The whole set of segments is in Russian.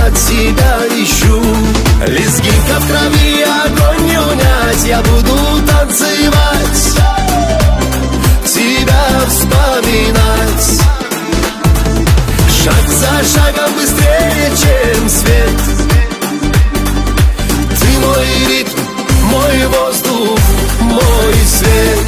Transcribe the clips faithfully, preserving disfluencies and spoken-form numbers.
от себя ищу. Лезгинка в крови, огонь не унять. Я буду танцевать, тебя вспоминать. Шаг за шагом быстрее, чем свет. Ты мой ритм, мой воздух, мой свет.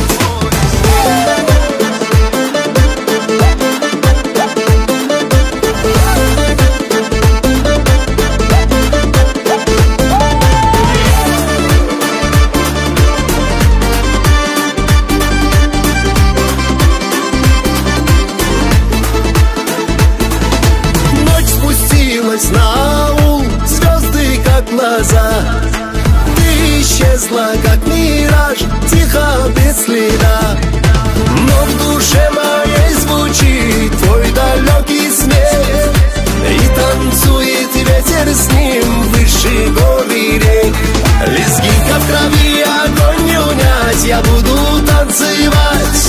На аул, звезды как глаза. Ты исчезла, как мираж, тихо, без следа. Но в душе моей звучит твой далекий смех. И танцует ветер с ним выше гор и рек. Лезгинка в крови, огонь не унять. Я буду танцевать,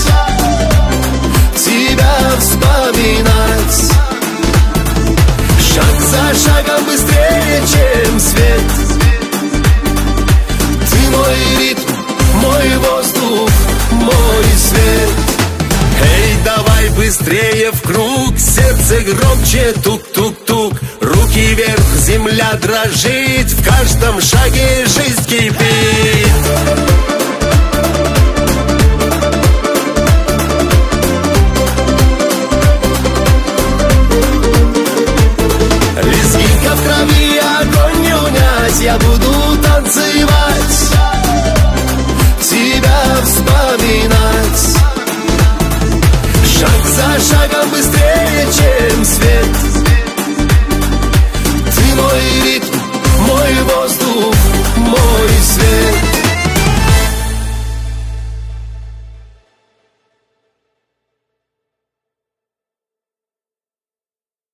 тебя вспоминать. Шаг за шагом быстрее, чем свет. Ты мой ритм, мой воздух, мой свет. Эй, давай быстрее в круг, сердце громче тук-тук-тук. Руки вверх, земля дрожит, в каждом шаге жизнь кипит.